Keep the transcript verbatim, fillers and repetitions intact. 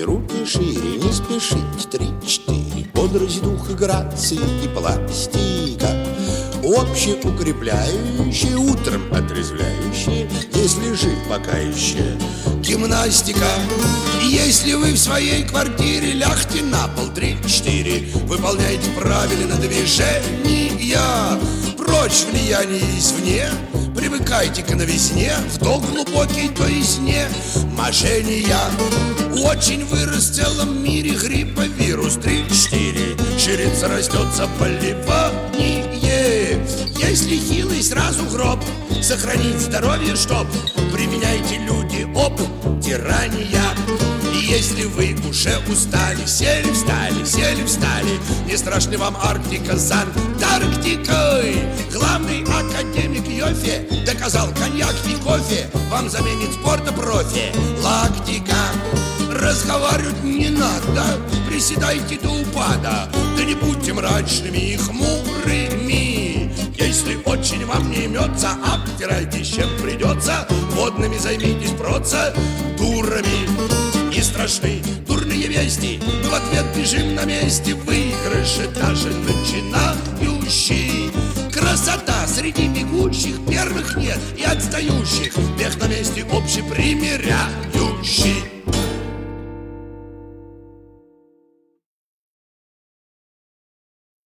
руки шире, не спешить. Три-четыре. Бодрость, дух, грации и пластика. Общеукрепляющее, утром отрезвляющее, если жив пока еще. Гимнастика. Если вы в своей квартире, лягте на пол. Три-четыре. Выполняйте правильно движения. Прочь влияние извне. Привыкайте к новизне. Вдох глубокий, то есть не мошенния. Очень вырос в целом мире грипповирус. Три-четыре. Ширится, растет заболевание. Если хилый, сразу гроб. Сохранить здоровье, чтоб применяйте, люди, опыт тирания. И если вы уже устали, сели, встали, сели, встали, не страшны вам Арктика с Антарктикой. Главный академик Йофе доказал, коньяк и кофе вам заменит спорта профи. Лактика. Разговаривать не надо, приседайте до упада. Да не будьте мрачными и хмурыми. Если очень вам не имется, обтирайтесь, чем придется. Водными займитесь процедурами. Не страшны дурные вести, мы в ответ бежим на месте. Выигрыши даже начинающий. Красота среди бегущих, первых нет и отстающих. Бег на месте общепримиряющий.